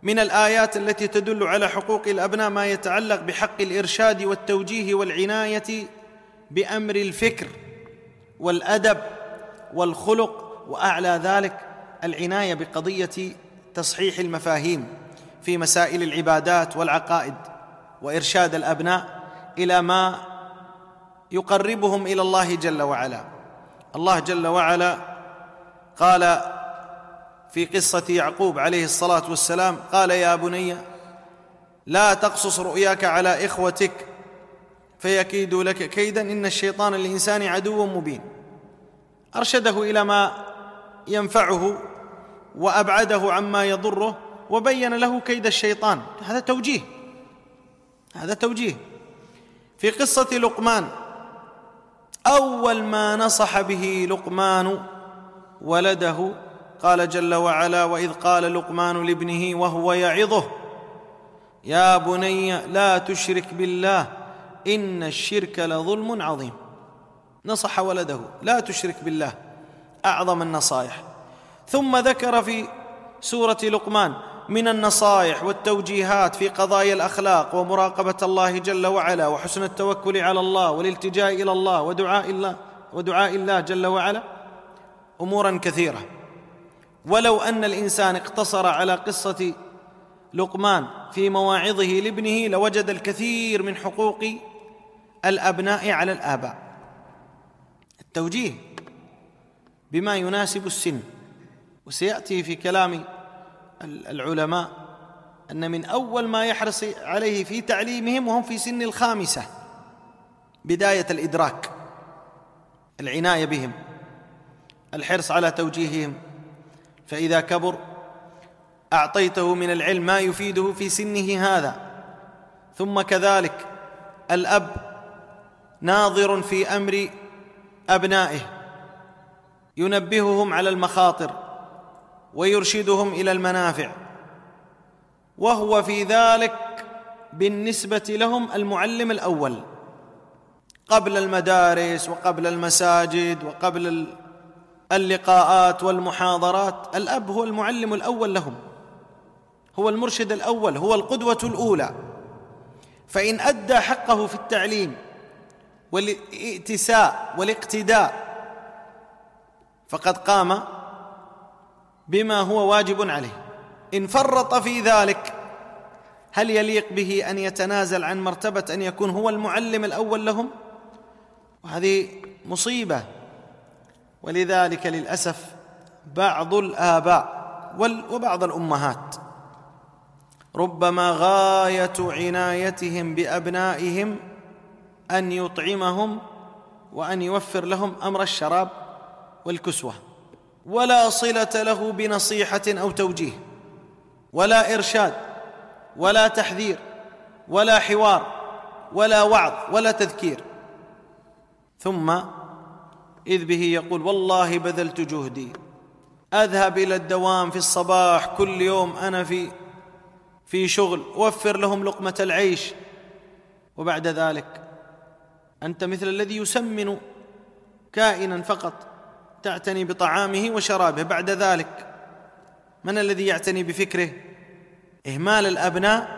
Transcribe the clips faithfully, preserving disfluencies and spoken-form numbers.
من الآيات التي تدل على حقوق الأبناء ما يتعلق بحق الإرشاد والتوجيه والعناية بأمر الفكر والأدب والخلق، وأعلى ذلك العناية بقضية تصحيح المفاهيم في مسائل العبادات والعقائد، وإرشاد الأبناء إلى ما يقربهم إلى الله جل وعلا. الله جل وعلا قال في قصة يعقوب عليه الصلاة والسلام: قال يا بني لا تقصص رؤياك على إخوتك فيكيدوا لك كيدا إن الشيطان للإنسان عدو مبين. أرشده إلى ما ينفعه وأبعده عما يضره، وبين له كيد الشيطان. هذا توجيه، هذا توجيه. في قصة لقمان، أول ما نصح به لقمان ولده قال جل وعلا: وإذ قال لقمان لابنه وهو يعظه يا بني لا تشرك بالله إن الشرك لظلم عظيم. نصح ولده لا تشرك بالله، أعظم النصائح. ثم ذكر في سورة لقمان من النصائح والتوجيهات في قضايا الأخلاق ومراقبة الله جل وعلا وحسن التوكل على الله والالتجاء إلى الله ودعاء الله ودعاء الله جل وعلا أمورا كثيرة. ولو أن الإنسان اقتصر على قصة لقمان في مواعظه لابنه لوجد الكثير من حقوق الأبناء على الآباء. التوجيه بما يناسب السن، وسيأتي في كلام العلماء أن من أول ما يحرص عليه في تعليمهم وهم في سن الخامسة بداية الإدراك العناية بهم، الحرص على توجيههم، فإذا كبر أعطيته من العلم ما يفيده في سنه هذا. ثم كذلك الأب ناظر في أمر أبنائه، ينبههم على المخاطر ويرشدهم إلى المنافع، وهو في ذلك بالنسبة لهم المعلم الأول قبل المدارس وقبل المساجد وقبل اللقاءات والمحاضرات. الأب هو المعلم الأول لهم، هو المرشد الأول، هو القدوة الأولى. فإن أدى حقه في التعليم والائتساء والاقتداء فقد قام بما هو واجب عليه. إن فرط في ذلك هل يليق به أن يتنازل عن مرتبة أن يكون هو المعلم الأول لهم؟ وهذه مصيبة. ولذلك للأسف بعض الآباء وبعض الأمهات ربما غاية عنايتهم بأبنائهم أن يطعمهم وأن يوفر لهم أمر الشراب والكسوة، ولا صلة له بنصيحة أو توجيه ولا إرشاد ولا تحذير ولا حوار ولا وعظ ولا تذكير. ثم إذ به يقول: والله بذلت جهدي، أذهب إلى الدوام في الصباح كل يوم، أنا في في شغل، أوفر لهم لقمة العيش، وبعد ذلك أنت مثل الذي يسمن كائنا فقط، تعتني بطعامه وشرابه، بعد ذلك من الذي يعتني بفكره؟ إهمال الأبناء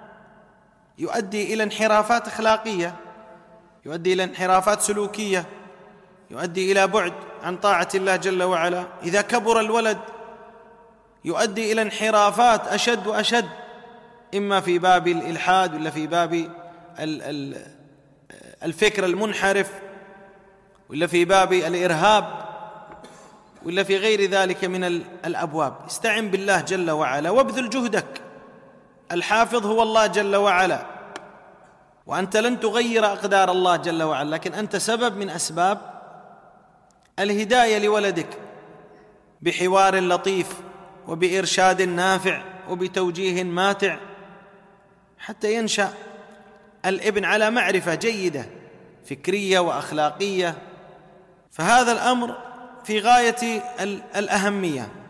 يؤدي إلى انحرافات أخلاقية، يؤدي إلى انحرافات سلوكية، يؤدي إلى بعد عن طاعة الله جل وعلا. إذا كبر الولد يؤدي إلى انحرافات أشد وأشد، إما في باب الإلحاد ولا في باب الفكر المنحرف ولا في باب الإرهاب ولا في غير ذلك من الأبواب. استعن بالله جل وعلا وابذل جهدك. الحافظ هو الله جل وعلا، وأنت لن تغير أقدار الله جل وعلا، لكن أنت سبب من أسباب الهداية لولدك بحوار لطيف وبإرشاد نافع وبتوجيه ماتع، حتى ينشأ الابن على معرفة جيدة فكرية وأخلاقية. فهذا الأمر في غاية الأهمية.